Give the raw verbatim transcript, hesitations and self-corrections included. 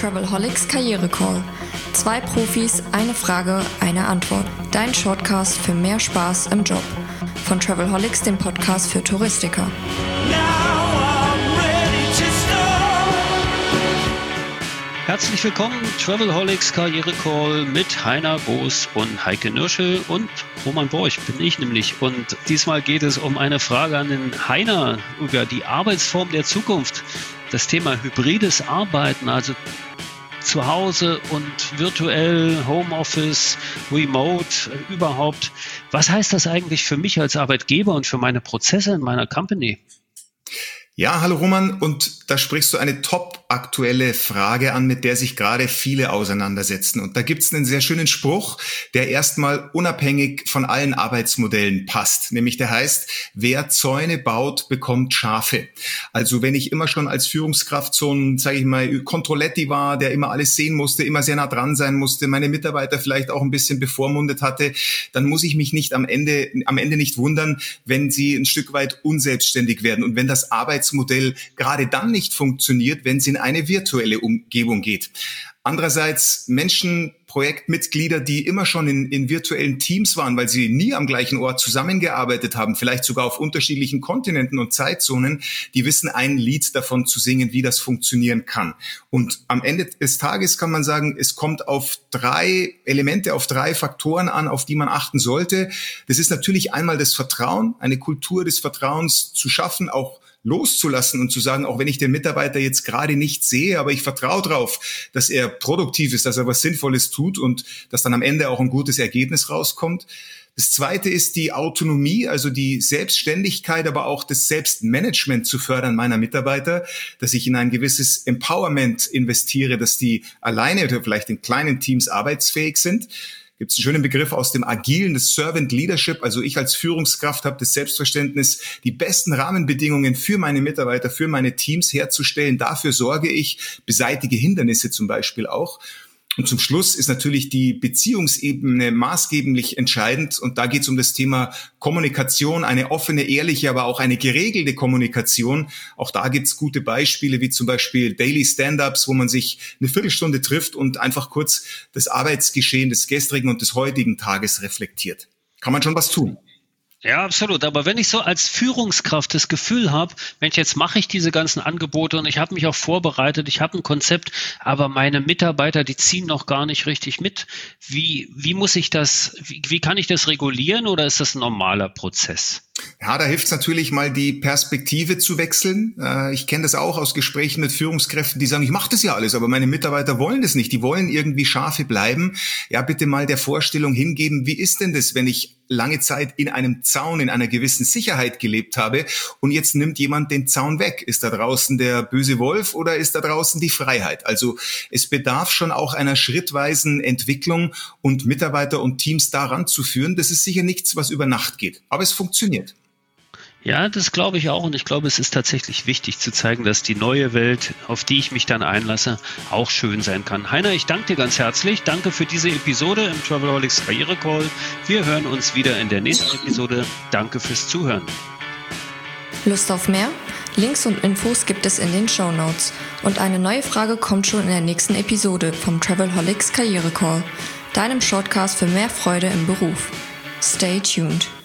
Travelholics Karriere Call. Zwei Profis, eine Frage, eine Antwort. Dein Shortcast für mehr Spaß im Job. Von Travelholics, dem Podcast für Touristiker. Herzlich willkommen, Travelholics Karriere Call mit Heiner Boos und Heike Nürschel und Roman Borch bin ich nämlich. Und diesmal geht es um eine Frage an den Heiner über die Arbeitsform der Zukunft. Das Thema hybrides Arbeiten, also zu Hause und virtuell, Homeoffice, Remote, überhaupt. Was heißt das eigentlich für mich als Arbeitgeber und für meine Prozesse in meiner Company? Ja, hallo Roman, und da sprichst du eine top aktuelle Frage an, mit der sich gerade viele auseinandersetzen. Und da gibt's einen sehr schönen Spruch, der erstmal unabhängig von allen Arbeitsmodellen passt. Nämlich der heißt, wer Zäune baut, bekommt Schafe. Also wenn ich immer schon als Führungskraft so ein, sage ich mal, Controletti war, der immer alles sehen musste, immer sehr nah dran sein musste, meine Mitarbeiter vielleicht auch ein bisschen bevormundet hatte, dann muss ich mich nicht am Ende, am Ende nicht wundern, wenn sie ein Stück weit unselbstständig werden und wenn das Arbeitsmodell gerade dann nicht funktioniert, wenn es in eine virtuelle Umgebung geht. Andererseits Menschen, Projektmitglieder, die immer schon in, in virtuellen Teams waren, weil sie nie am gleichen Ort zusammengearbeitet haben, vielleicht sogar auf unterschiedlichen Kontinenten und Zeitzonen, die wissen ein Lied davon zu singen, wie das funktionieren kann. Und am Ende des Tages kann man sagen, es kommt auf drei Elemente, auf drei Faktoren an, auf die man achten sollte. Das ist natürlich einmal das Vertrauen, eine Kultur des Vertrauens zu schaffen, auch loszulassen und zu sagen, auch wenn ich den Mitarbeiter jetzt gerade nicht sehe, aber ich vertraue darauf, dass er produktiv ist, dass er was Sinnvolles tut und dass dann am Ende auch ein gutes Ergebnis rauskommt. Das Zweite ist die Autonomie, also die Selbstständigkeit, aber auch das Selbstmanagement zu fördern meiner Mitarbeiter, dass ich in ein gewisses Empowerment investiere, dass die alleine oder vielleicht in kleinen Teams arbeitsfähig sind. Gibt es einen schönen Begriff aus dem Agilen, das Servant Leadership. Also ich als Führungskraft habe das Selbstverständnis, die besten Rahmenbedingungen für meine Mitarbeiter, für meine Teams herzustellen. Dafür sorge ich, beseitige Hindernisse zum Beispiel auch. Und zum Schluss ist natürlich die Beziehungsebene maßgeblich entscheidend. Und da geht es um das Thema Kommunikation, eine offene, ehrliche, aber auch eine geregelte Kommunikation. Auch da gibt es gute Beispiele, wie zum Beispiel Daily Stand-ups, wo man sich eine Viertelstunde trifft und einfach kurz das Arbeitsgeschehen des gestrigen und des heutigen Tages reflektiert. Kann man schon was tun. Ja, absolut. Aber wenn ich so als Führungskraft das Gefühl habe, Mensch, jetzt mache ich diese ganzen Angebote und ich habe mich auch vorbereitet, ich habe ein Konzept, aber meine Mitarbeiter, die ziehen noch gar nicht richtig mit. Wie, wie muss ich das, wie, wie kann ich das regulieren oder ist das ein normaler Prozess? Ja, da hilft es natürlich mal, die Perspektive zu wechseln. Ich kenne das auch aus Gesprächen mit Führungskräften, die sagen, ich mache das ja alles, aber meine Mitarbeiter wollen das nicht. Die wollen irgendwie Schafe bleiben. Ja, bitte mal der Vorstellung hingeben, wie ist denn das, wenn ich lange Zeit in einem Zaun, in einer gewissen Sicherheit gelebt habe und jetzt nimmt jemand den Zaun weg. Ist da draußen der böse Wolf oder ist da draußen die Freiheit? Also es bedarf schon auch einer schrittweisen Entwicklung und Mitarbeiter und Teams daran zu führen. Das ist sicher nichts, was über Nacht geht, aber es funktioniert. Ja, das glaube ich auch und ich glaube, es ist tatsächlich wichtig zu zeigen, dass die neue Welt, auf die ich mich dann einlasse, auch schön sein kann. Heiner, ich danke dir ganz herzlich. Danke für diese Episode im Travelholics Karriere Call. Wir hören uns wieder in der nächsten Episode. Danke fürs Zuhören. Lust auf mehr? Links und Infos gibt es in den Shownotes. Und eine neue Frage kommt schon in der nächsten Episode vom Travelholics Karriere Call, deinem Shortcast für mehr Freude im Beruf. Stay tuned.